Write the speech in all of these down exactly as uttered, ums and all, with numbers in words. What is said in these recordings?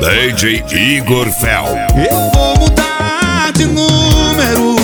D J Igor Fel. Eu vou mudar de número.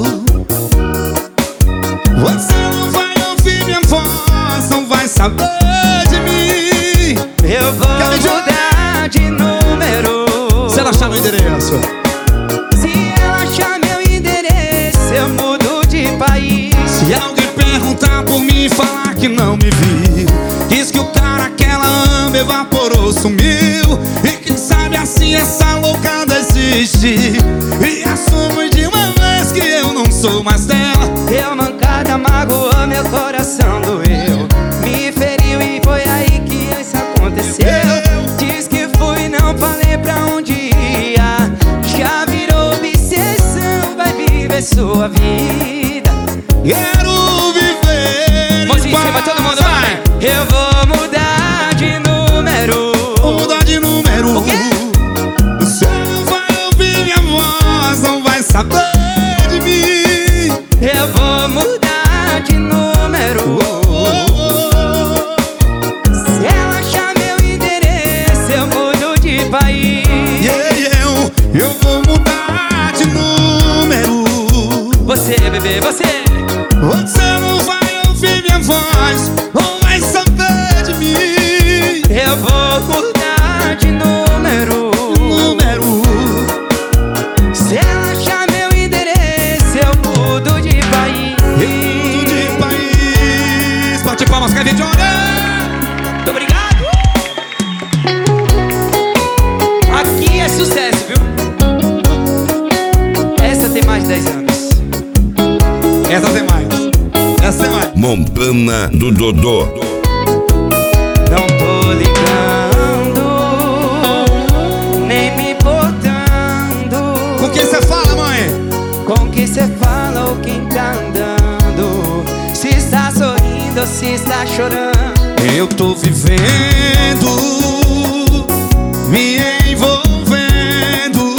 Você não vai ouvir minha voz, não vai saber de mim. Eu vou mudar de número. Se ela achar meu endereço, se ela achar meu endereço, eu mudo de país. se alguém perguntar por mim e falar que não me viu, diz que o cara que ela ama evaporou, sumiu. E quem sabe assim essa loucada existe. E assumo de uma vez que eu não sou mais dela. Deu mancada, magoou, meu coração doeu, me feriu e foi aí que isso aconteceu. Diz que fui, não falei pra onde ia. Já virou obsessão, vai viver sua vida. Quero viver. Mozinho, vai todo mundo, vai. Eu vou mudar de número. Vou mudar de número. O quê? Você não vai ouvir minha voz, não vai saber de mim. Eu vou mudar de número. Se ela achar meu endereço, eu mudo de país. Yeah, eu, eu vou mudar de número. Você, bebê, você. Você não vai ouvir minha voz, não vai saber de mim. Eu vou mudar de número. Número. Se ela achar meu endereço, eu mudo de país. Eu mudo de país. Bate palmas, Kevin Jordan. Muito obrigado. Aqui é sucesso, viu? Essa tem mais de dez anos. Essa tem mais. Essa tem mais. Montana do Dodô. Não tô ligando, nem me importando Com quem você fala, mãe? com que cê fala ou quem tá andando, se está sorrindo ou se está chorando. Eu tô vivendo, me envolvendo,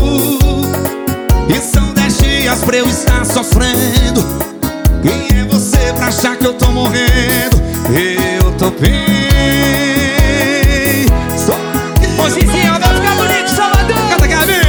e são dez dias pra eu estar sofrendo. Quem é você pra achar que eu tô morrendo? Eu tô bem. Só que Mozinho, vai ficar bonito, Salvador. Canta, Gabi.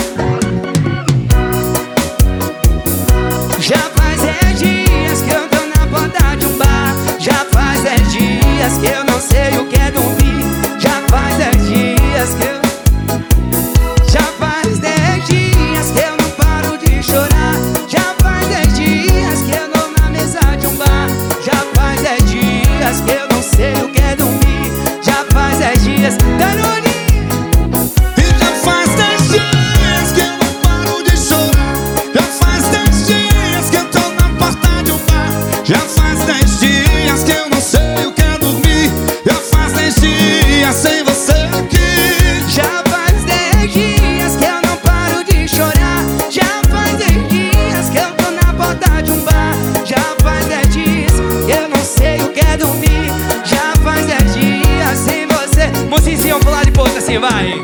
Já faz dez dias que eu tô na porta de um bar. Já faz dez dias que eu não sei o que é dormir. Já faz dez dias que eu... Já faz dez dias que eu não paro de chorar. Já faz dez dias que eu tô na mesa de um bar. Já faz dez dias que eu não sei o que é dormir. Já faz dez dias... Danone! E já faz dez dias que eu não paro de chorar. Já faz dez dias que eu tô na porta de um bar. Já faz dez dias que eu não sei o que é dormir. Já faz dez dias sem você aqui. Já faz dez dias que eu não paro de chorar. Já faz dez dias que eu tô na porta de um bar. Já faz dez dias que eu não sei o que é dormir. Já faz dez dias sem você. Mocinho, vamos pular de ponta assim, vai.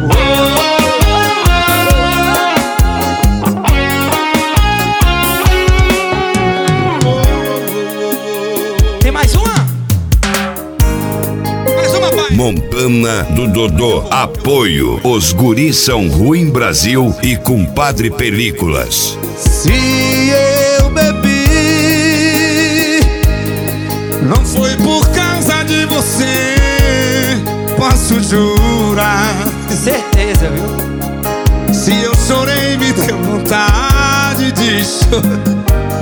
Tem mais uma? Mais uma, pai. Montana do Dodô. Apoio. Os guris são Ruim Brasil e Compadre Películas. Se eu bebi, não foi por causa de você, posso jurar. Certeza, viu? Se eu chorei, me deu vontade de chorar.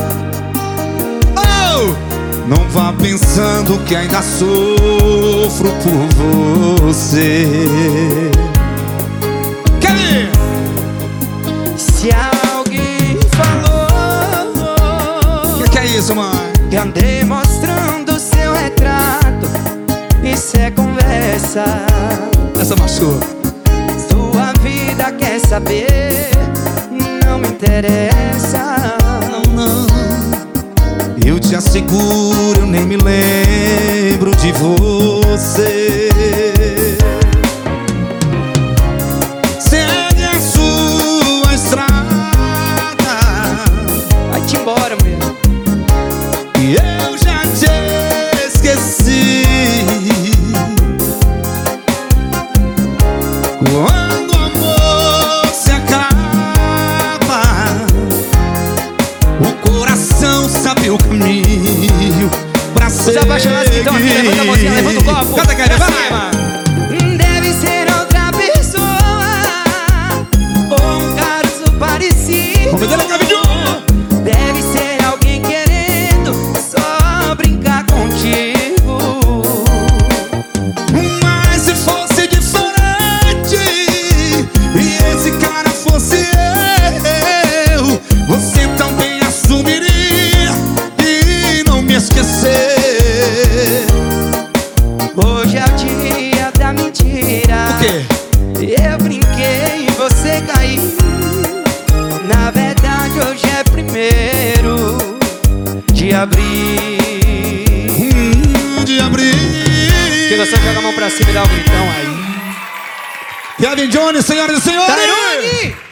Oh! Não vá pensando que ainda sofro por você. Quer ir? Se alguém falou Que que é isso, mãe? que andei mostrando seu retrato, isso é conversa. Essa machuca. Sua vida quer saber, não me interessa. Não, não. Eu te asseguro, eu nem me lembro de você. Segue a sua estrada. Vai-te embora, mulher. E eu já te esqueci. coração sabe o caminho pra ser. Os apaixonados que estão aqui, levanta a mãozinha, levanta o copo. Canta, Kevin, vai! Deve ser outra pessoa, ou um caso parecido. O nome dele é Kevin Júnior. Deve ser alguém querendo só brincar contigo. Mas se fosse diferente e esse cara fosse eu, você também assumiria e não me esquecer. Hoje é o dia da mentira. O quê? Eu brinquei e você caiu. Na verdade hoje é primeiro de abril. Hum, de abril. Quem gostou, joga a mão pra cima e dá um gritão aí. Kevin Jones, senhoras e senhores. Tairone!